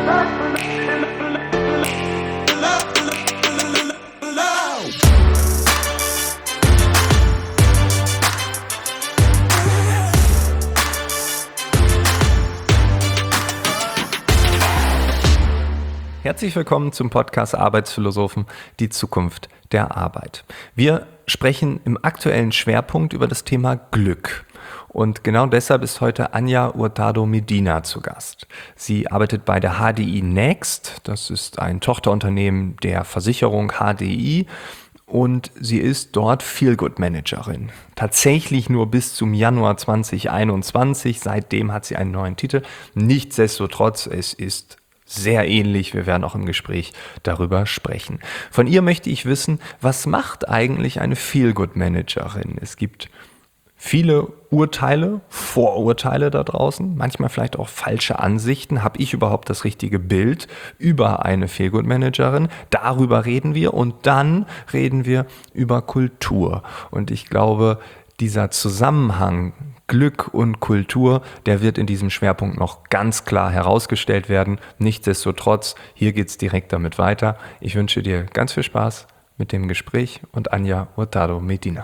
Herzlich willkommen zum Podcast Arbeitsphilosophen, die Zukunft der Arbeit. Wir sprechen im aktuellen Schwerpunkt über das Thema Glück. Und genau deshalb ist heute Anja Hurtado Medina zu Gast. Sie arbeitet bei der HDI Next, das ist ein Tochterunternehmen der Versicherung HDI. Und sie ist dort Feel-Good-Managerin. Tatsächlich nur bis zum Januar 2021. Seitdem hat sie einen neuen Titel. Nichtsdestotrotz, es ist sehr ähnlich. Wir werden auch im Gespräch darüber sprechen. Von ihr möchte ich wissen, was macht eigentlich eine Feel-Good-Managerin? Es gibt viele Urteile, Vorurteile da draußen, manchmal vielleicht auch falsche Ansichten. Habe ich überhaupt das richtige Bild über eine Feel-Good-Managerin? Darüber reden wir und dann reden wir über Kultur. Und ich glaube, dieser Zusammenhang Glück und Kultur, der wird in diesem Schwerpunkt noch ganz klar herausgestellt werden. Nichtsdestotrotz, hier geht es direkt damit weiter. Ich wünsche dir ganz viel Spaß mit dem Gespräch und Anja Hurtado Medina.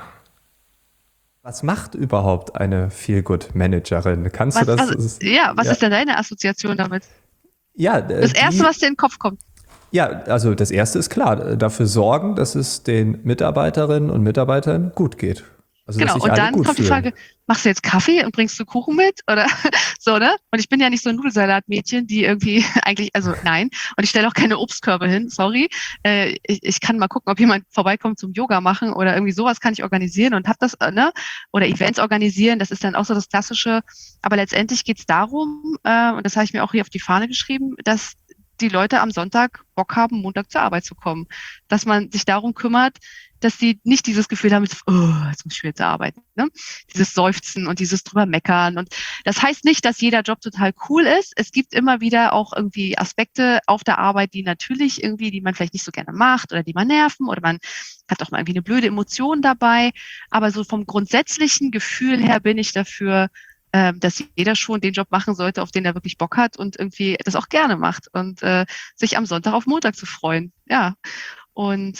Was macht überhaupt eine Feel-Good-Managerin? Kannst du das? Was ist denn deine Assoziation damit? Ja, das Erste, was dir in den Kopf kommt. Ja, also das Erste ist klar, dafür sorgen, dass es den Mitarbeiterinnen und Mitarbeitern gut geht. Also, genau, und dann kommt die Frage, machst du jetzt Kaffee und bringst du Kuchen mit? Oder so, ne? Und ich bin ja nicht so ein Nudelsalatmädchen, die irgendwie eigentlich, also nein. Und ich stelle auch keine Obstkörbe hin, sorry. Ich kann mal gucken, ob jemand vorbeikommt zum Yoga machen oder irgendwie sowas kann ich organisieren und hab das, ne? Oder Events organisieren, das ist dann auch so das Klassische. Aber letztendlich geht's darum, und das habe ich mir auch hier auf die Fahne geschrieben, dass die Leute am Sonntag Bock haben, Montag zur Arbeit zu kommen. Dass man sich darum kümmert, dass sie nicht dieses Gefühl haben, jetzt muss ich wieder zur Arbeit. Ne? Dieses Seufzen und dieses drüber meckern. Und das heißt nicht, dass jeder Job total cool ist. Es gibt immer wieder auch irgendwie Aspekte auf der Arbeit, die natürlich irgendwie, die man vielleicht nicht so gerne macht oder die man nerven oder man hat auch mal irgendwie eine blöde Emotion dabei. Aber so vom grundsätzlichen Gefühl her bin ich dafür, dass jeder schon den Job machen sollte, auf den er wirklich Bock hat und irgendwie das auch gerne macht und sich am Sonntag auf Montag zu freuen. Ja. Und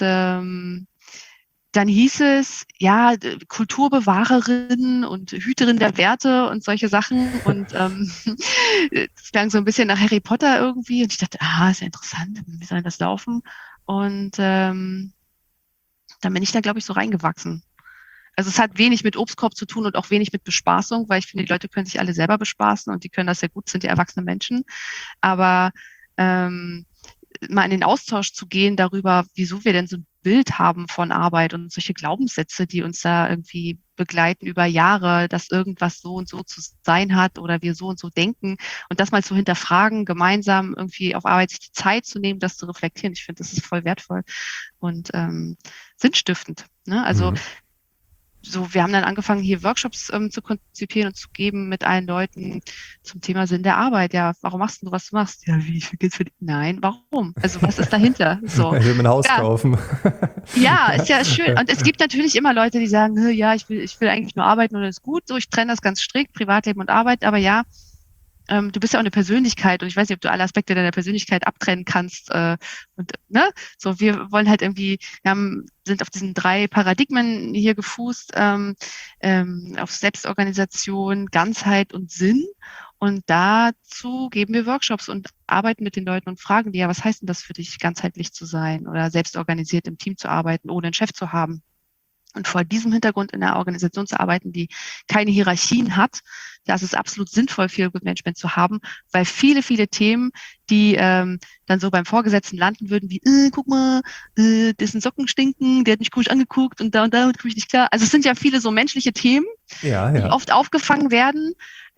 dann hieß es, ja, Kulturbewahrerin und Hüterin der Werte und solche Sachen. Und es klang so ein bisschen nach Harry Potter irgendwie. Und ich dachte, ist ja interessant, wie soll das laufen? Und dann bin ich da, glaube ich, so reingewachsen. Also es hat wenig mit Obstkorb zu tun und auch wenig mit Bespaßung, weil ich finde, die Leute können sich alle selber bespaßen und die können das sehr gut, sind ja erwachsene Menschen. Aber mal in den Austausch zu gehen darüber, wieso wir denn so ein Bild haben von Arbeit und solche Glaubenssätze, die uns da irgendwie begleiten über Jahre, dass irgendwas so und so zu sein hat oder wir so und so denken und das mal zu hinterfragen, gemeinsam irgendwie auf Arbeit sich die Zeit zu nehmen, das zu reflektieren. Ich finde, das ist voll wertvoll und sinnstiftend. Ne? Also wir haben dann angefangen, hier Workshops zu konzipieren und zu geben mit allen Leuten zum Thema Sinn der Arbeit. Ja, warum machst du, was du machst? Ja, wie viel Geld verdienen? Nein, warum? Also was ist dahinter? So. Ich will mein Haus kaufen. Ja, ist ja schön. Und es gibt natürlich immer Leute, die sagen, ja, ich will eigentlich nur arbeiten und das ist gut. So, ich trenne das ganz strikt, Privatleben und Arbeit. Aber ja, du bist ja auch eine Persönlichkeit und ich weiß nicht, ob du alle Aspekte deiner Persönlichkeit abtrennen kannst. Und ne, so wir wollen halt irgendwie, sind auf diesen 3 Paradigmen hier gefußt, auf Selbstorganisation, Ganzheit und Sinn. Und dazu geben wir Workshops und arbeiten mit den Leuten und fragen die, ja, was heißt denn das für dich, ganzheitlich zu sein oder selbstorganisiert im Team zu arbeiten, ohne einen Chef zu haben? Und vor diesem Hintergrund in einer Organisation zu arbeiten, die keine Hierarchien hat, das ist absolut sinnvoll, Feel-Good-Management zu haben, weil viele, viele Themen, die dann so beim Vorgesetzten landen würden, wie, guck mal, dessen Socken stinken, der hat mich komisch angeguckt und damit komme ich nicht klar. Also es sind ja viele so menschliche Themen, die oft aufgefangen werden.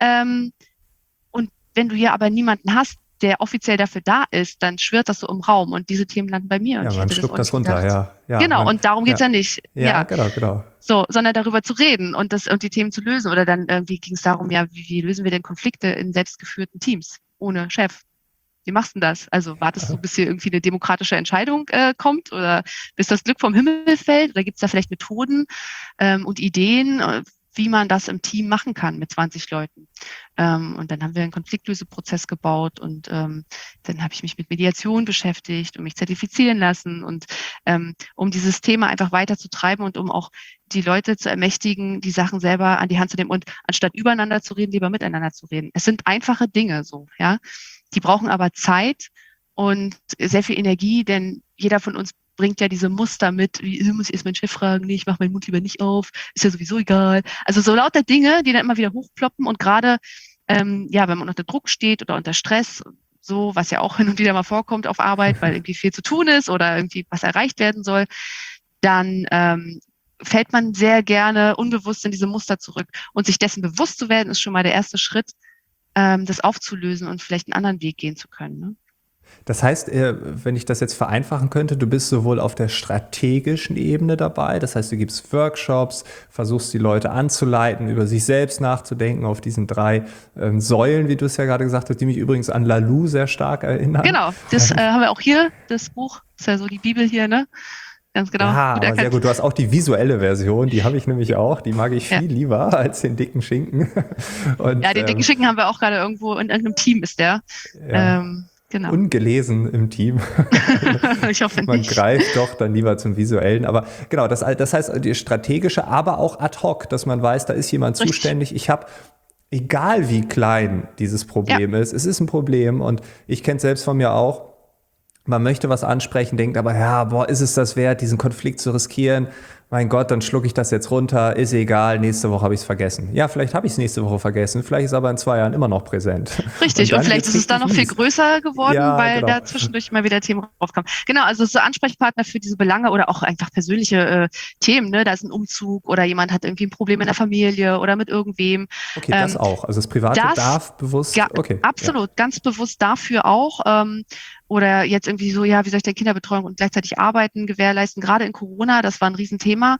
Und wenn du ja aber niemanden hast, der offiziell dafür da ist, dann schwirrt das so im Raum und diese Themen landen bei mir. Und man schluckt das runter, ja. Genau, und darum geht's ja nicht. Ja, genau. So, sondern darüber zu reden und die Themen zu lösen. Oder dann irgendwie ging es darum, ja, wie lösen wir denn Konflikte in selbstgeführten Teams ohne Chef? Wie machst du denn das? Also wartest du, bis hier irgendwie eine demokratische Entscheidung kommt oder bis das Glück vom Himmel fällt? Oder gibt's da vielleicht Methoden und Ideen? wie man das im Team machen kann mit 20 Leuten. Und dann haben wir einen Konfliktlöseprozess gebaut und dann habe ich mich mit Mediation beschäftigt und mich zertifizieren lassen und um dieses Thema einfach weiter zu treiben und um auch die Leute zu ermächtigen, die Sachen selber an die Hand zu nehmen und anstatt übereinander zu reden, lieber miteinander zu reden. Es sind einfache Dinge so, ja. Die brauchen aber Zeit und sehr viel Energie, denn jeder von uns bringt ja diese Muster mit, wie muss ich erst meinen Chef fragen, nee, ich mache meinen Mund lieber nicht auf, ist ja sowieso egal. Also so lauter Dinge, die dann immer wieder hochploppen und gerade, wenn man unter Druck steht oder unter Stress, so, was ja auch hin und wieder mal vorkommt auf Arbeit, weil irgendwie viel zu tun ist oder irgendwie was erreicht werden soll, dann fällt man sehr gerne unbewusst in diese Muster zurück. Und sich dessen bewusst zu werden, ist schon mal der erste Schritt, das aufzulösen und vielleicht einen anderen Weg gehen zu können. Ne? Das heißt, wenn ich das jetzt vereinfachen könnte, du bist sowohl auf der strategischen Ebene dabei, das heißt, du gibst Workshops, versuchst die Leute anzuleiten, über sich selbst nachzudenken, auf diesen 3 Säulen, wie du es ja gerade gesagt hast, die mich übrigens an Lalou sehr stark erinnern. Genau, das haben wir auch hier, das Buch, ist ja so die Bibel hier, ne? Ganz genau. Ja, aber sehr gut. Du hast auch die visuelle Version, die habe ich nämlich auch. Die mag ich viel lieber als den dicken Schinken. Und, ja, den dicken Schinken haben wir auch gerade irgendwo in irgendeinem Team ist der. Ja. Genau. Ungelesen im Team. Ich hoffe Man nicht. greift doch dann lieber zum Visuellen. Aber genau, das heißt die strategische, aber auch ad hoc, dass man weiß, da ist jemand Richtig. zuständig. Ich habe, egal wie klein dieses Problem ist, es ist ein Problem und ich kenne es selbst von mir auch. Man möchte was ansprechen, denkt aber, ja, ist es das wert, diesen Konflikt zu riskieren? Mein Gott, dann schlucke ich das jetzt runter, ist egal, nächste Woche habe ich es vergessen. Ja, vielleicht habe ich es nächste Woche vergessen, vielleicht ist es aber in 2 Jahren immer noch präsent. Richtig, und vielleicht ist es dann noch viel größer geworden, weil da zwischendurch immer wieder Themen raufkamen. Genau, also so Ansprechpartner für diese Belange oder auch einfach persönliche Themen, ne? Da ist ein Umzug oder jemand hat irgendwie ein Problem in der Familie oder mit irgendwem. Okay, das auch, also das Private darf bewusst, okay. Absolut, ganz bewusst dafür auch. Oder jetzt irgendwie so, ja, wie soll ich denn Kinderbetreuung und gleichzeitig Arbeiten gewährleisten? Gerade in Corona, das war ein Riesenthema.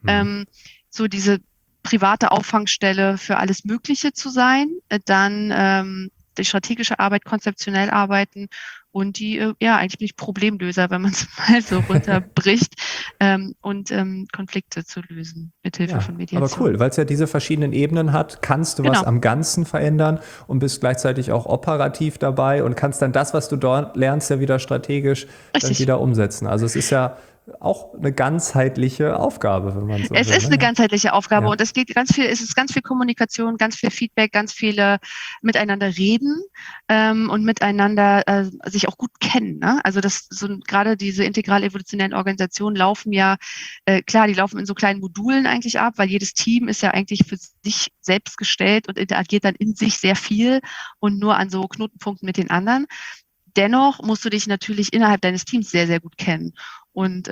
So diese private Auffangstelle für alles Mögliche zu sein, dann die strategische Arbeit, konzeptionell arbeiten und die, eigentlich bin ich Problemlöser, wenn man es mal so runterbricht, und Konflikte zu lösen mit Hilfe von Mediation. Aber cool, weil es ja diese verschiedenen Ebenen hat, kannst du was am Ganzen verändern und bist gleichzeitig auch operativ dabei und kannst dann das, was du dort lernst, ja wieder strategisch dann wieder umsetzen. Also es ist ja auch eine ganzheitliche Aufgabe, wenn man so will. Es ist eine ganzheitliche Aufgabe und es geht es ist ganz viel Kommunikation, ganz viel Feedback, ganz viele miteinander reden und miteinander sich auch gut kennen. Ne? Also gerade diese integral-evolutionären Organisationen laufen ja, klar, die laufen in so kleinen Modulen eigentlich ab, weil jedes Team ist ja eigentlich für sich selbst gestellt und interagiert dann in sich sehr viel und nur an so Knotenpunkten mit den anderen. Dennoch musst du dich natürlich innerhalb deines Teams sehr, sehr gut kennen. Und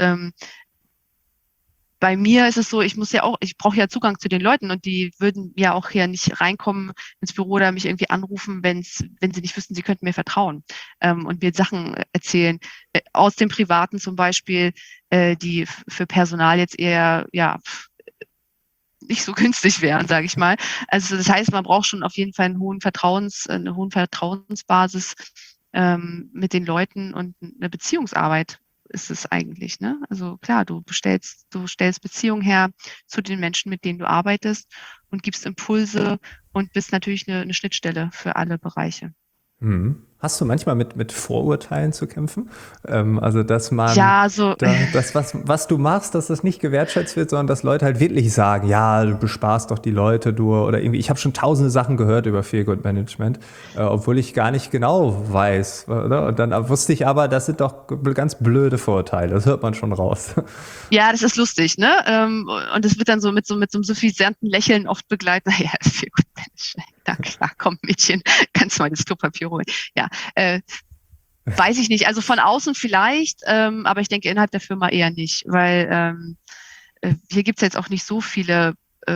bei mir ist es so, ich brauche ja Zugang zu den Leuten und die würden ja auch hier nicht reinkommen ins Büro oder mich irgendwie anrufen, wenn sie nicht wüssten, sie könnten mir vertrauen und mir Sachen erzählen. Aus dem Privaten zum Beispiel, die für Personal jetzt eher, nicht so günstig wären, sage ich mal. Also das heißt, man braucht schon auf jeden Fall eine hohe Vertrauensbasis mit den Leuten und eine Beziehungsarbeit ist es eigentlich, ne? Also klar, du stellst Beziehungen her zu den Menschen, mit denen du arbeitest und gibst Impulse und bist natürlich eine Schnittstelle für alle Bereiche. Hast du manchmal mit Vorurteilen zu kämpfen? Also, dass man das, was du machst, dass das nicht gewertschätzt wird, sondern dass Leute halt wirklich sagen, ja, du bespaßt doch die Leute, oder irgendwie, ich habe schon tausende Sachen gehört über Feelgood Management, obwohl ich gar nicht genau weiß. Oder? Und dann wusste ich aber, das sind doch ganz blöde Vorurteile, das hört man schon raus. Ja, das ist lustig, ne? Und es wird dann so mit so einem suffisanten Lächeln oft begleitet. Naja, Feelgood Management. Na klar, komm Mädchen, kannst du mal das Klopapier holen. Ja, weiß ich nicht. Also von außen vielleicht, aber ich denke innerhalb der Firma eher nicht, weil hier gibt's jetzt auch nicht so viele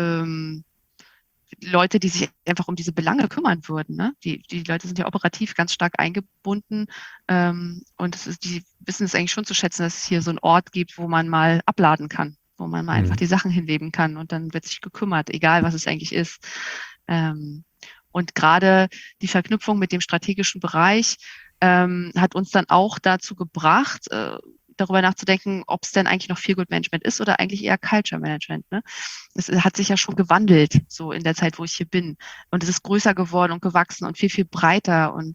Leute, die sich einfach um diese Belange kümmern würden. Ne? Die Leute sind ja operativ ganz stark eingebunden und die wissen es eigentlich schon zu schätzen, dass es hier so einen Ort gibt, wo man mal abladen kann, wo man mal einfach die Sachen hinleben kann und dann wird sich gekümmert, egal was es eigentlich ist. Und gerade die Verknüpfung mit dem strategischen Bereich hat uns dann auch dazu gebracht, darüber nachzudenken, ob es denn eigentlich noch Feel Good Management ist oder eigentlich eher Culture Management. Ne? Es hat sich ja schon gewandelt, so in der Zeit, wo ich hier bin. Und es ist größer geworden und gewachsen und viel, viel breiter. Und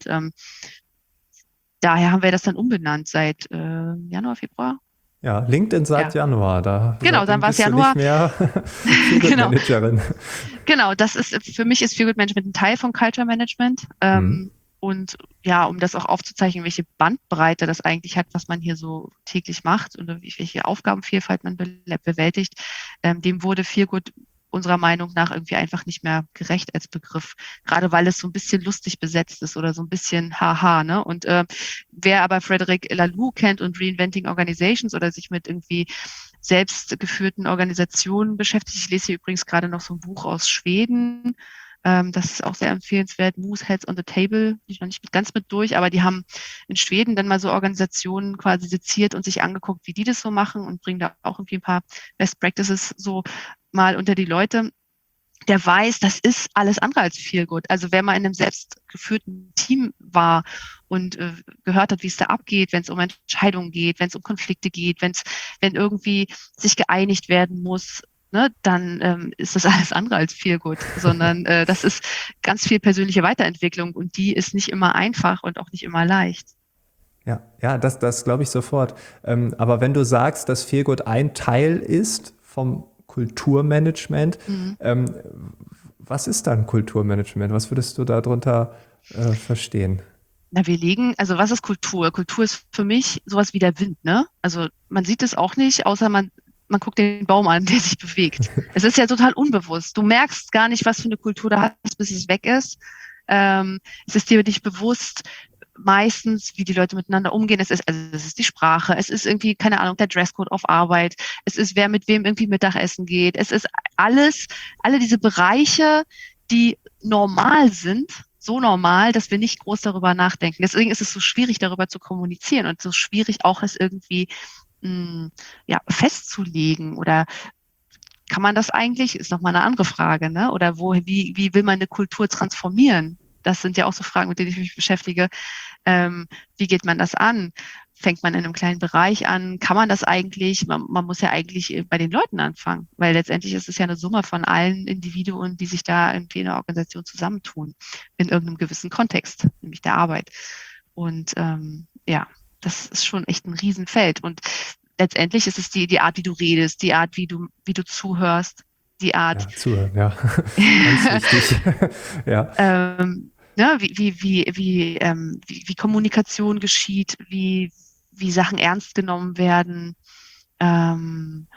daher haben wir das dann umbenannt seit Januar, Februar. Ja, LinkedIn seit Januar, Genau, dann seitdem war es bist du Januar. nicht mehr Feel Good Genau, Managerin. genau, für mich ist Feel Good Management ein Teil von Culture Management. Mhm. Und ja, um das auch aufzuzeichnen, welche Bandbreite das eigentlich hat, was man hier so täglich macht und welche Aufgabenvielfalt man bewältigt, dem wurde Feel Good unserer Meinung nach irgendwie einfach nicht mehr gerecht als Begriff. Gerade weil es so ein bisschen lustig besetzt ist oder so ein bisschen haha, ne? Und wer aber Frederic Laloux kennt und Reinventing Organizations oder sich mit irgendwie selbstgeführten Organisationen beschäftigt. Ich lese hier übrigens gerade noch so ein Buch aus Schweden. Das ist auch sehr empfehlenswert. Moose Heads on the Table. Bin ich noch nicht ganz mit durch, aber die haben in Schweden dann mal so Organisationen quasi seziert und sich angeguckt, wie die das so machen und bringen da auch irgendwie ein paar Best Practices so mal unter die Leute. Der weiß, das ist alles andere als Feel Good. Also wer mal in einem selbstgeführten Team war und gehört hat, wie es da abgeht, wenn es um Entscheidungen geht, wenn es um Konflikte geht, wenn irgendwie sich geeinigt werden muss, ne, dann ist das alles andere als Feel Good, sondern das ist ganz viel persönliche Weiterentwicklung und die ist nicht immer einfach und auch nicht immer leicht. Ja, ja, das glaube ich sofort. Aber wenn du sagst, dass Feel Good ein Teil ist vom Kulturmanagement, Mhm. was ist dann Kulturmanagement? Was würdest du darunter verstehen? Na, also was ist Kultur? Kultur ist für mich sowas wie der Wind, ne? Also man sieht es auch nicht, außer man guckt den Baum an, der sich bewegt. Es ist ja total unbewusst. Du merkst gar nicht, was für eine Kultur du hast, bis es weg ist. Es ist dir nicht bewusst, meistens, wie die Leute miteinander umgehen. Es ist die Sprache, es ist irgendwie, keine Ahnung, der Dresscode auf Arbeit, es ist, wer mit wem irgendwie Mittagessen geht. Es ist alle diese Bereiche, die normal sind, so normal, dass wir nicht groß darüber nachdenken. Deswegen ist es so schwierig, darüber zu kommunizieren und so schwierig auch es irgendwie ja, festzulegen oder kann man das eigentlich? Ist nochmal eine andere Frage, ne? Oder wie will man eine Kultur transformieren? Das sind ja auch so Fragen, mit denen ich mich beschäftige. Wie geht man das an? Fängt man in einem kleinen Bereich an? Kann man das eigentlich? Man muss ja eigentlich bei den Leuten anfangen, weil letztendlich ist es ja eine Summe von allen Individuen, die sich da irgendwie in der Organisation zusammentun, in irgendeinem gewissen Kontext, nämlich der Arbeit. Und ja, das ist schon echt ein Riesenfeld. Und letztendlich ist es die Art, wie du redest, die Art, wie du zuhörst, die Art, Ja, zuhören, ja. Ganz wichtig. Ja. ne, wie Kommunikation geschieht, wie Sachen ernst genommen werden. Und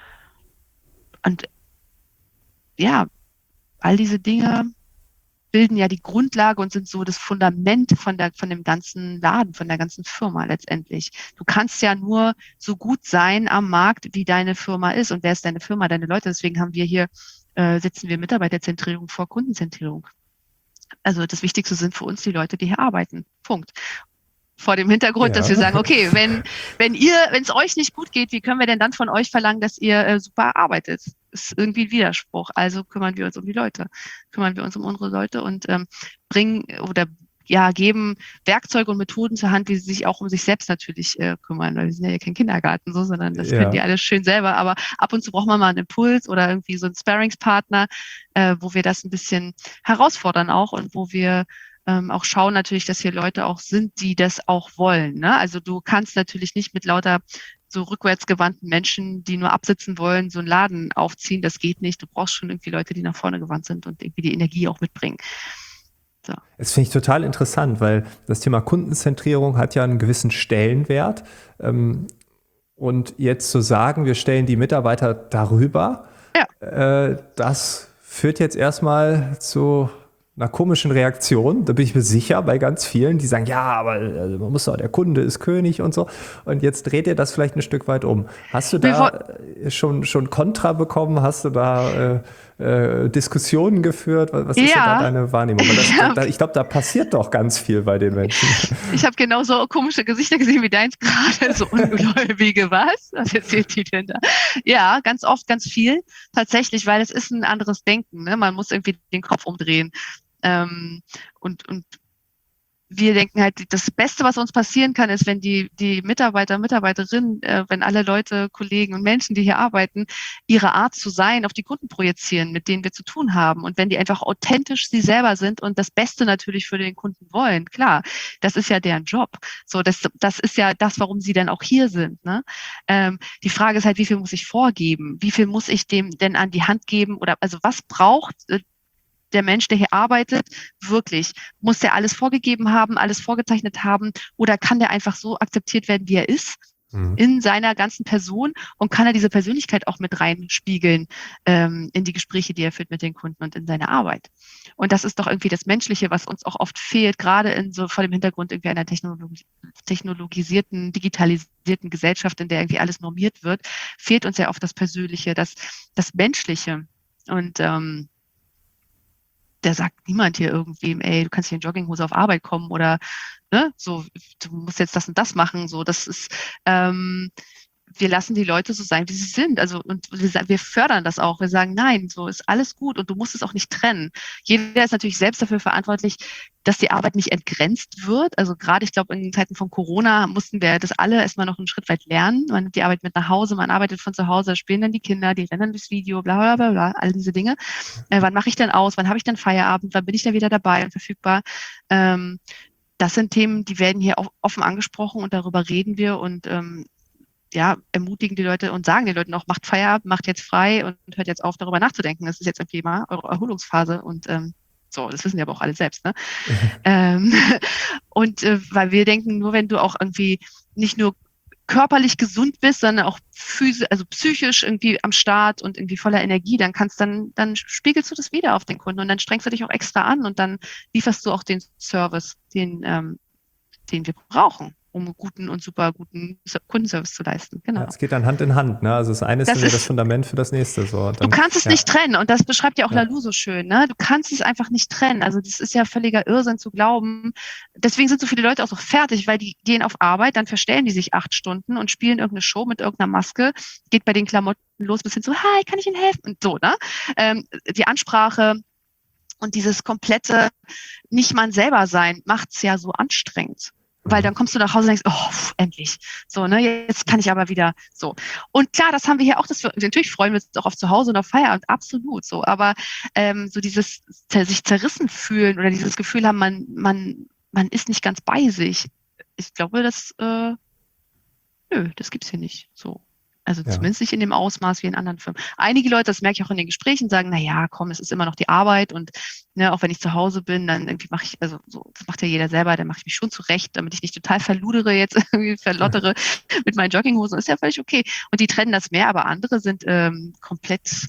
ja, all diese Dinge bilden ja die Grundlage und sind so das Fundament von dem ganzen Laden, von der ganzen Firma letztendlich. Du kannst ja nur so gut sein am Markt, wie deine Firma ist. Und wer ist deine Firma, deine Leute? Deswegen haben wir hier, setzen wir Mitarbeiterzentrierung vor Kundenzentrierung. Also das Wichtigste sind für uns die Leute, die hier arbeiten. Punkt. Vor dem Hintergrund, dass wir Ja. sagen, okay, wenn es euch nicht gut geht, wie können wir denn dann von euch verlangen, dass ihr super arbeitet? Ist irgendwie ein Widerspruch. Also kümmern wir uns um die Leute, kümmern wir uns um unsere Leute und bringen oder ja, geben Werkzeuge und Methoden zur Hand, wie sie sich auch um sich selbst natürlich kümmern, weil wir sind ja kein Kindergarten so, sondern das können die Ja. alles schön selber. Aber ab und zu braucht man mal einen Impuls oder irgendwie so einen Sparringspartner, wo wir das ein bisschen herausfordern auch und wo wir auch schauen natürlich, dass hier Leute auch sind, die das auch wollen. Ne? Also du kannst natürlich nicht mit lauter so rückwärtsgewandten Menschen, die nur absitzen wollen, so einen Laden aufziehen. Das geht nicht. Du brauchst schon irgendwie Leute, die nach vorne gewandt sind und irgendwie die Energie auch mitbringen. So. Das finde ich total interessant, weil das Thema Kundenzentrierung hat ja einen gewissen Stellenwert. Und jetzt zu sagen, wir stellen die Mitarbeiter darüber, das führt jetzt erstmal zu einer komischen Reaktion, da bin ich mir sicher, bei ganz vielen, die sagen, ja, aber also man muss doch, der Kunde ist König und so. Und jetzt dreht ihr das vielleicht ein Stück weit um. Hast du da schon Kontra bekommen? Hast du da Diskussionen geführt? Was ist denn da deine Wahrnehmung? Ich glaube, da passiert doch ganz viel bei den Menschen. Ich habe genauso komische Gesichter gesehen wie deins gerade, so Ungläubige, was? Was erzählt die denn da? Ja, ganz oft, ganz viel, tatsächlich, weil es ist ein anderes Denken. Ne? Man muss irgendwie den Kopf umdrehen. Und wir denken halt, das Beste, was uns passieren kann, ist, wenn die Mitarbeiter, Mitarbeiterinnen, wenn alle Leute, Kollegen und Menschen, die hier arbeiten, ihre Art zu sein auf die Kunden projizieren, mit denen wir zu tun haben. Und wenn die einfach authentisch sie selber sind und das Beste natürlich für den Kunden wollen, klar, das ist ja deren Job. So, das ist ja das, warum sie dann auch hier sind. Ne? Die Frage ist halt, wie viel muss ich vorgeben? Wie viel muss ich dem denn an die Hand geben? Oder also was braucht der Mensch, der hier arbeitet, wirklich? Muss der alles vorgegeben haben, alles vorgezeichnet haben oder kann der einfach so akzeptiert werden, wie er ist, in seiner ganzen Person und kann er diese Persönlichkeit auch mit reinspiegeln in die Gespräche, die er führt mit den Kunden und in seine Arbeit? Und das ist doch irgendwie das Menschliche, was uns auch oft fehlt, gerade in so vor dem Hintergrund irgendwie einer technologisierten, digitalisierten Gesellschaft, in der irgendwie alles normiert wird, fehlt uns ja oft das Persönliche, das Menschliche. Und der sagt niemand hier irgendwem, ey, du kannst hier in Jogginghose auf Arbeit kommen oder ne, so, du musst jetzt das und das machen. So, das ist, wir lassen die Leute so sein, wie sie sind. Also, und wir fördern das auch. Wir sagen, nein, so ist alles gut und du musst es auch nicht trennen. Jeder ist natürlich selbst dafür verantwortlich, dass die Arbeit nicht entgrenzt wird. Also gerade, ich glaube, in Zeiten von Corona mussten wir das alle erstmal noch einen Schritt weit lernen. Man nimmt die Arbeit mit nach Hause, man arbeitet von zu Hause, spielen dann die Kinder, die rennen durchs Video, bla bla bla bla, all diese Dinge. Wann mache ich denn aus? Wann habe ich denn Feierabend? Wann bin ich dann wieder dabei und verfügbar? Das sind Themen, die werden hier auch offen angesprochen und darüber reden wir und ja, ermutigen die Leute und sagen den Leuten auch, macht Feierabend, macht jetzt frei und hört jetzt auf, darüber nachzudenken. Das ist jetzt irgendwie mal eure Erholungsphase und so, das wissen die aber auch alle selbst. Ne? Und weil wir denken, nur wenn du auch irgendwie nicht nur körperlich gesund bist, sondern auch physisch, also psychisch irgendwie am Start und irgendwie voller Energie, dann dann spiegelst du das wieder auf den Kunden und dann strengst du dich auch extra an und dann lieferst du auch den Service, den wir brauchen, um guten und super guten Kundenservice zu leisten. Genau. Ja, es geht dann Hand in Hand, ne? Also das eine ist dann ja das Fundament für das nächste. So. Dann, du kannst es nicht trennen und das beschreibt ja auch Lalou so schön, ne? Du kannst es einfach nicht trennen. Also das ist ja völliger Irrsinn zu glauben. Deswegen sind so viele Leute auch so fertig, weil die gehen auf Arbeit, dann verstellen die sich 8 Stunden und spielen irgendeine Show mit irgendeiner Maske, geht bei den Klamotten los bis hin zu, hi, kann ich Ihnen helfen? Und so, ne? Die Ansprache und dieses komplette nicht man selber sein macht's ja so anstrengend. Weil dann kommst du nach Hause und denkst, oh, endlich. So, ne, jetzt kann ich aber wieder so. Und klar, das haben wir hier auch, natürlich freuen wir uns auch auf zu Hause und auf Feierabend, absolut so. Aber so dieses sich zerrissen fühlen oder dieses Gefühl haben, man ist nicht ganz bei sich. Ich glaube, das gibt's hier nicht so. Also zumindest nicht in dem Ausmaß wie in anderen Firmen. Einige Leute, das merke ich auch in den Gesprächen, sagen, na ja, komm, es ist immer noch die Arbeit und ne, auch wenn ich zu Hause bin, dann irgendwie mache ich, also so, das macht ja jeder selber, dann mache ich mich schon zurecht, damit ich nicht total verludere jetzt, irgendwie verlottere mit meinen Jogginghosen, ist ja völlig okay. Und die trennen das mehr, aber andere sind komplett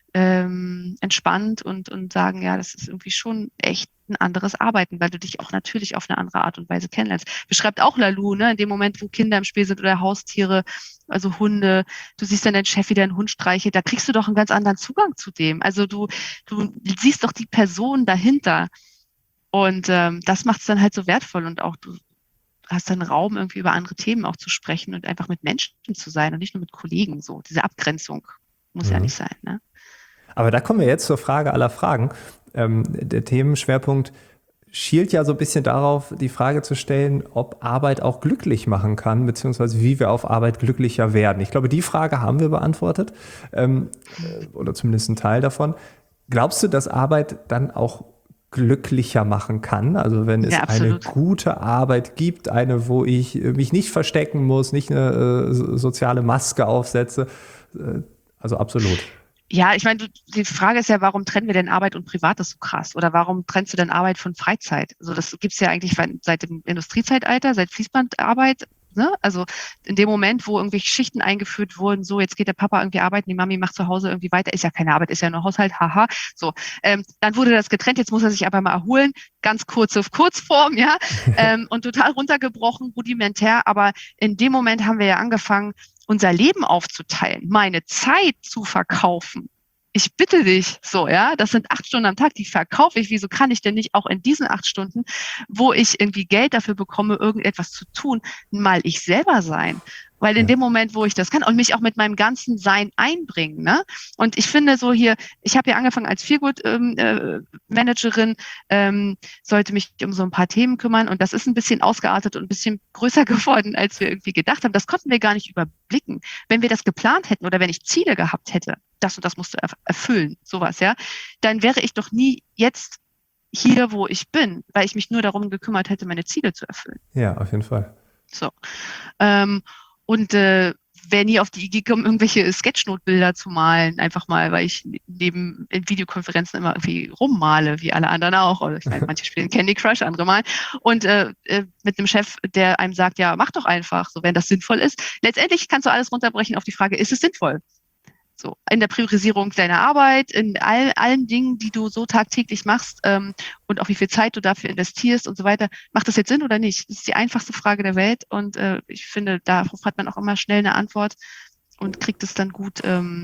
entspannt und sagen, ja, das ist irgendwie schon echt ein anderes Arbeiten, weil du dich auch natürlich auf eine andere Art und Weise kennenlernst. Beschreibt auch Lalou, ne, in dem Moment, wo Kinder im Spiel sind oder Haustiere, also Hunde, du siehst dann deinen Chef, wie deinen Hund streichelt, da kriegst du doch einen ganz anderen Zugang zu dem. Also du siehst doch die Person dahinter und das macht es dann halt so wertvoll und auch du hast dann Raum, irgendwie über andere Themen auch zu sprechen und einfach mit Menschen zu sein und nicht nur mit Kollegen, so. Diese Abgrenzung muss ja nicht sein, ne? Aber da kommen wir jetzt zur Frage aller Fragen. Der Themenschwerpunkt schielt ja so ein bisschen darauf, die Frage zu stellen, ob Arbeit auch glücklich machen kann, beziehungsweise wie wir auf Arbeit glücklicher werden. Ich glaube, die Frage haben wir beantwortet, oder zumindest einen Teil davon. Glaubst du, dass Arbeit dann auch glücklicher machen kann? Also wenn es eine gute Arbeit gibt, eine, wo ich mich nicht verstecken muss, nicht eine soziale Maske aufsetze, also absolut. Ja, ich meine, die Frage ist ja, warum trennen wir denn Arbeit und Privates so krass? Oder warum trennst du denn Arbeit von Freizeit? Also das gibt's ja eigentlich seit dem Industriezeitalter, seit Fließbandarbeit. Ne? Also in dem Moment, wo irgendwelche Schichten eingeführt wurden, so jetzt geht der Papa irgendwie arbeiten, die Mami macht zu Hause irgendwie weiter, ist ja keine Arbeit, ist ja nur Haushalt, haha. So, dann wurde das getrennt, jetzt muss er sich aber mal erholen, ganz kurze Kurzform, ja, und total runtergebrochen, rudimentär. Aber in dem Moment haben wir ja angefangen, unser Leben aufzuteilen, meine Zeit zu verkaufen. Ich bitte dich, so, ja, das sind 8 Stunden am Tag, die verkaufe ich. Wieso kann ich denn nicht auch in diesen 8 Stunden, wo ich irgendwie Geld dafür bekomme, irgendetwas zu tun, mal ich selber sein? Weil in dem Moment, wo ich das kann und mich auch mit meinem ganzen Sein einbringen, ne? Und ich finde so hier, ich habe ja angefangen als Feelgood-Managerin, sollte mich um so ein paar Themen kümmern und das ist ein bisschen ausgeartet und ein bisschen größer geworden, als wir irgendwie gedacht haben. Das konnten wir gar nicht überblicken. Wenn wir das geplant hätten oder wenn ich Ziele gehabt hätte, das und das musst du erfüllen, sowas, ja, dann wäre ich doch nie jetzt hier, wo ich bin, weil ich mich nur darum gekümmert hätte, meine Ziele zu erfüllen. Ja, auf jeden Fall. So. Und wäre nie auf die Idee gekommen, irgendwelche Sketchnote-Bilder zu malen, einfach mal, weil ich neben in Videokonferenzen immer irgendwie rummale, wie alle anderen auch. Oder ich meine, manche spielen Candy Crush, andere malen. Und mit einem Chef, der einem sagt, ja, mach doch einfach, so wenn das sinnvoll ist. Letztendlich kannst du alles runterbrechen auf die Frage, ist es sinnvoll? So, in der Priorisierung deiner Arbeit, in allen Dingen, die du so tagtäglich machst und auch wie viel Zeit du dafür investierst und so weiter. Macht das jetzt Sinn oder nicht? Das ist die einfachste Frage der Welt und ich finde, darauf hat man auch immer schnell eine Antwort und kriegt es dann gut,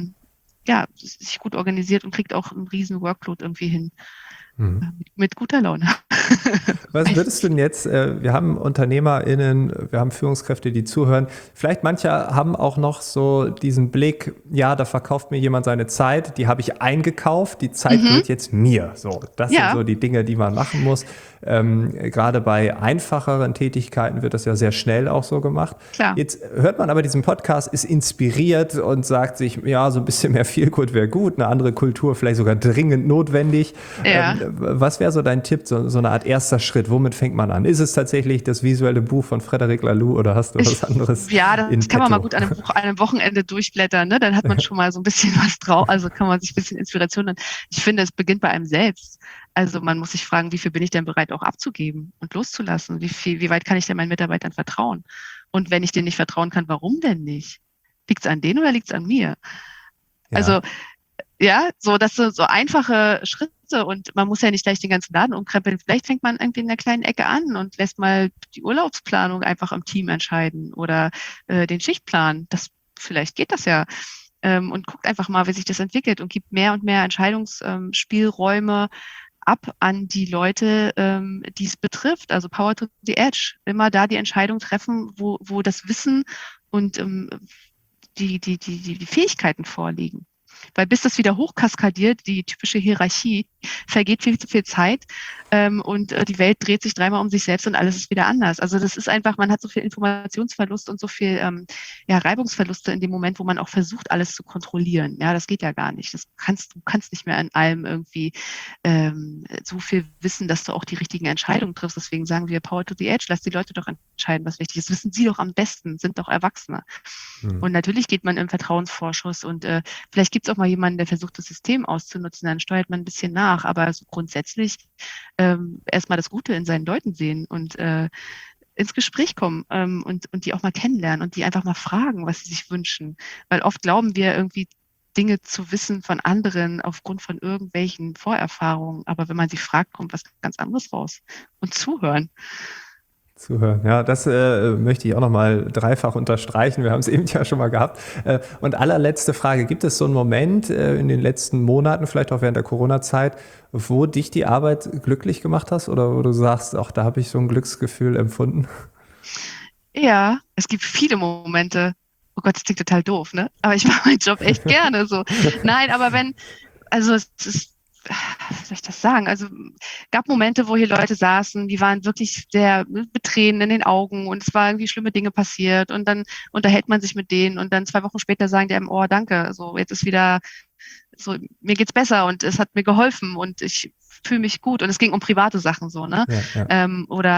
sich gut organisiert und kriegt auch einen riesen Workload irgendwie hin. Mit guter Laune. Was würdest du denn jetzt, wir haben UnternehmerInnen, wir haben Führungskräfte, die zuhören, vielleicht manche haben auch noch so diesen Blick, ja, da verkauft mir jemand seine Zeit, die habe ich eingekauft, die Zeit gehört jetzt mir. So, das sind so die Dinge, die man machen muss. Gerade bei einfacheren Tätigkeiten wird das ja sehr schnell auch so gemacht. Klar. Jetzt hört man aber diesen Podcast, ist inspiriert und sagt sich, ja, so ein bisschen mehr Feelgood wäre gut, eine andere Kultur vielleicht sogar dringend notwendig. Ja. Was wäre so dein Tipp, so eine Art erster Schritt? Womit fängt man an? Ist es tatsächlich das visuelle Buch von Frederic Laloux oder hast du was anderes? Ja, das kann man mal gut an einem Wochenende durchblättern, ne? Dann hat man schon mal so ein bisschen was drauf, also kann man sich ein bisschen Inspiration nehmen. Ich finde, es beginnt bei einem selbst. Also man muss sich fragen, wie viel bin ich denn bereit auch abzugeben und loszulassen? Wie weit kann ich denn meinen Mitarbeitern vertrauen? Und wenn ich denen nicht vertrauen kann, warum denn nicht? Liegt es an denen oder liegt es an mir? Ja. Also ja, so das sind so einfache Schritte und man muss ja nicht gleich den ganzen Laden umkrempeln. Vielleicht fängt man irgendwie in einer kleinen Ecke an und lässt mal die Urlaubsplanung einfach im Team entscheiden oder den Schichtplan. Vielleicht geht das ja. Und guckt einfach mal, wie sich das entwickelt und gibt mehr und mehr Entscheidungsspielräume ab an die Leute, die es betrifft. Also Power to the Edge. Immer da die Entscheidung treffen, wo das Wissen und die Fähigkeiten vorliegen. Weil bis das wieder hochkaskadiert, die typische Hierarchie, vergeht viel zu viel Zeit und die Welt dreht sich dreimal um sich selbst und alles ist wieder anders. Also das ist einfach, man hat so viel Informationsverlust und so viel Reibungsverluste in dem Moment, wo man auch versucht, alles zu kontrollieren. Ja, das geht ja gar nicht. Du kannst nicht mehr an allem irgendwie so viel wissen, dass du auch die richtigen Entscheidungen triffst. Deswegen sagen wir Power to the Edge, lass die Leute doch entscheiden, was wichtig ist. Wissen sie doch am besten, sind doch Erwachsene. Und natürlich geht man im Vertrauensvorschuss und vielleicht gibt es auch mal jemanden, der versucht, das System auszunutzen, dann steuert man ein bisschen nach, aber so grundsätzlich erstmal das Gute in seinen Leuten sehen und ins Gespräch kommen und die auch mal kennenlernen und die einfach mal fragen, was sie sich wünschen. Weil oft glauben wir irgendwie Dinge zu wissen von anderen aufgrund von irgendwelchen Vorerfahrungen, aber wenn man sie fragt, kommt was ganz anderes raus. Und zuhören. Zuhören, ja, das möchte ich auch nochmal dreifach unterstreichen. Wir haben es eben ja schon mal gehabt. Und allerletzte Frage, gibt es so einen Moment in den letzten Monaten, vielleicht auch während der Corona-Zeit, wo dich die Arbeit glücklich gemacht hast oder wo du sagst, auch da habe ich so ein Glücksgefühl empfunden? Ja, es gibt viele Momente. Oh Gott, das klingt total doof, ne? Aber ich mache meinen Job echt gerne so. Nein, aber es ist, wie soll ich das sagen? Also gab Momente, wo hier Leute saßen, die waren wirklich sehr mit Tränen in den Augen und es war irgendwie schlimme Dinge passiert und dann unterhält man sich mit denen und dann 2 Wochen später sagen die einem, oh, danke, so jetzt ist wieder so, mir geht's besser und es hat mir geholfen und ich fühle mich gut und es ging um private Sachen so, ne? Ja.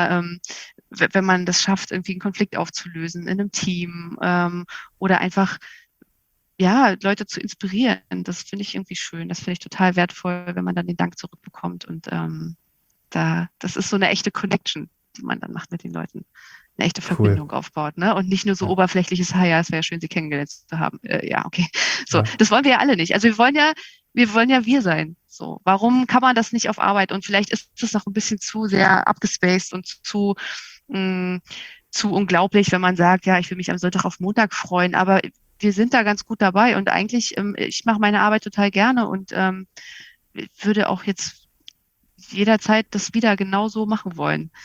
Wenn man das schafft, irgendwie einen Konflikt aufzulösen in einem Team oder einfach ja, Leute zu inspirieren, das finde ich irgendwie schön. Das finde ich total wertvoll, wenn man dann den Dank zurückbekommt. Und das ist so eine echte Connection, die man dann macht mit den Leuten. Eine echte Verbindung aufbaut, ne? Und nicht nur so oberflächliches, ja, es wäre schön, sie kennengelernt zu haben. Ja, okay. So, das wollen wir ja alle nicht. Also wir wollen ja wir sein. So, warum kann man das nicht auf Arbeit? Und vielleicht ist es noch ein bisschen zu sehr abgespaced und zu unglaublich, wenn man sagt, ja, ich will mich am Sonntag auf Montag freuen, aber wir sind da ganz gut dabei und eigentlich, ich mache meine Arbeit total gerne und würde auch jetzt jederzeit das wieder genauso machen wollen.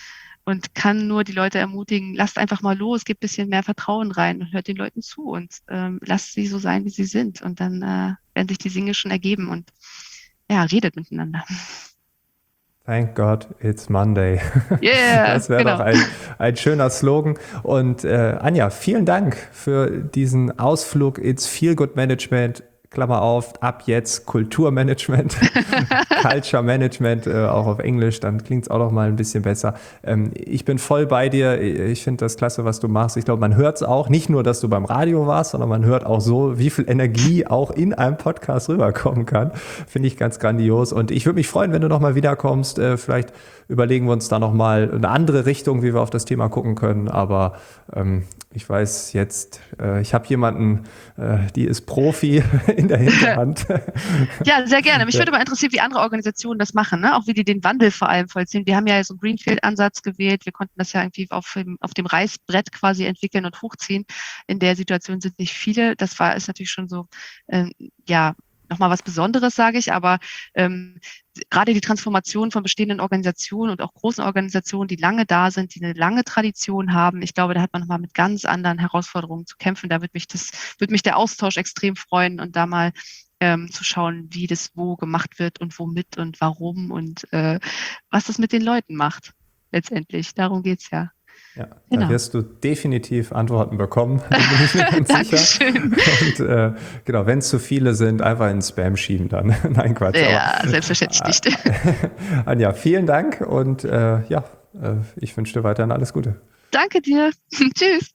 und kann nur die Leute ermutigen, lasst einfach mal los, gebt ein bisschen mehr Vertrauen rein und hört den Leuten zu und lasst sie so sein, wie sie sind. Und dann werden sich die Dinge schon ergeben und ja, redet miteinander. Thank God it's Monday. Yeah, Das wäre genau. doch ein schöner Slogan. Und Anja, vielen Dank für diesen Ausflug ins Feel Good Management. Klammer auf, ab jetzt Kulturmanagement, Culture Management, auch auf Englisch, dann klingt es auch noch mal ein bisschen besser. Ich bin voll bei dir, ich finde das klasse, was du machst. Ich glaube, man hört es auch, nicht nur, dass du beim Radio warst, sondern man hört auch so, wie viel Energie auch in einem Podcast rüberkommen kann. Finde ich ganz grandios und ich würde mich freuen, wenn du noch mal wiederkommst. Vielleicht überlegen wir uns da noch mal eine andere Richtung, wie wir auf das Thema gucken können, aber ich weiß jetzt, ich habe jemanden, die ist Profi in der Hinterhand. Ja, sehr gerne. Mich würde mal interessieren, wie andere Organisationen das machen, ne? Auch wie die den Wandel vor allem vollziehen. Wir haben ja so einen Greenfield-Ansatz gewählt. Wir konnten das ja irgendwie auf dem Reißbrett quasi entwickeln und hochziehen. In der Situation sind nicht viele. Ist natürlich schon so, ja, nochmal was Besonderes, sage ich, aber gerade die Transformation von bestehenden Organisationen und auch großen Organisationen, die lange da sind, die eine lange Tradition haben, ich glaube, da hat man nochmal mit ganz anderen Herausforderungen zu kämpfen. Da würde mich der Austausch extrem freuen und da mal zu schauen, wie das wo gemacht wird und womit und warum und was das mit den Leuten macht. Letztendlich, darum geht's ja. Ja, genau. Da wirst du definitiv Antworten bekommen, da bin ich mir ganz sicher. Und genau, wenn es zu viele sind, einfach in Spam schieben dann. Nein, Quatsch. Ja, aber, selbstverständlich nicht. Anja, vielen Dank und ich wünsche dir weiterhin alles Gute. Danke dir. Tschüss.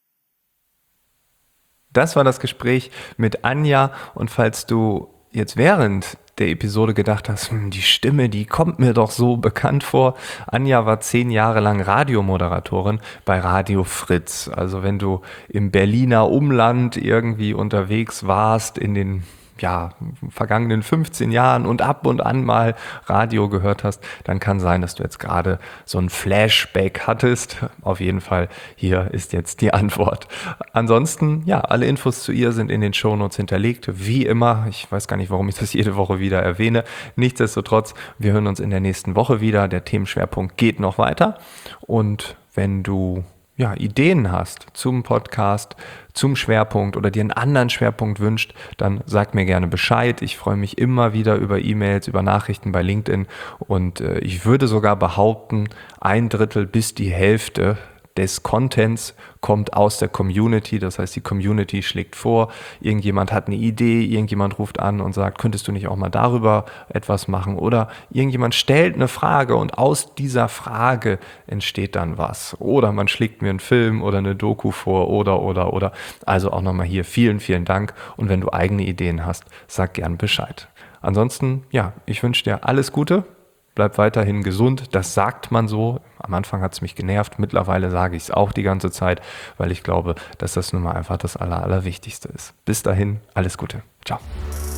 Das war das Gespräch mit Anja und falls du jetzt während der Episode gedacht hast, die Stimme, die kommt mir doch so bekannt vor. Anja war 10 Jahre lang Radiomoderatorin bei Radio Fritz. Also wenn du im Berliner Umland irgendwie unterwegs warst in den vergangenen 15 Jahren und ab und an mal Radio gehört hast, dann kann sein, dass du jetzt gerade so ein Flashback hattest. Auf jeden Fall, hier ist jetzt die Antwort. Ansonsten, alle Infos zu ihr sind in den Shownotes hinterlegt, wie immer. Ich weiß gar nicht, warum ich das jede Woche wieder erwähne. Nichtsdestotrotz, wir hören uns in der nächsten Woche wieder. Der Themenschwerpunkt geht noch weiter. Und wenn du Ideen hast zum Podcast, zum Schwerpunkt oder dir einen anderen Schwerpunkt wünscht, dann sag mir gerne Bescheid. Ich freue mich immer wieder über E-Mails, über Nachrichten bei LinkedIn und ich würde sogar behaupten, 1/3 bis die Hälfte des Contents kommt aus der Community, das heißt, die Community schlägt vor, irgendjemand hat eine Idee, irgendjemand ruft an und sagt, könntest du nicht auch mal darüber etwas machen oder irgendjemand stellt eine Frage und aus dieser Frage entsteht dann was oder man schlägt mir einen Film oder eine Doku vor oder. Also auch nochmal hier vielen, vielen Dank und wenn du eigene Ideen hast, sag gern Bescheid. Ansonsten, ich wünsche dir alles Gute. Bleib weiterhin gesund, das sagt man so. Am Anfang hat es mich genervt, mittlerweile sage ich es auch die ganze Zeit, weil ich glaube, dass das nun mal einfach das Allerwichtigste ist. Bis dahin, alles Gute. Ciao.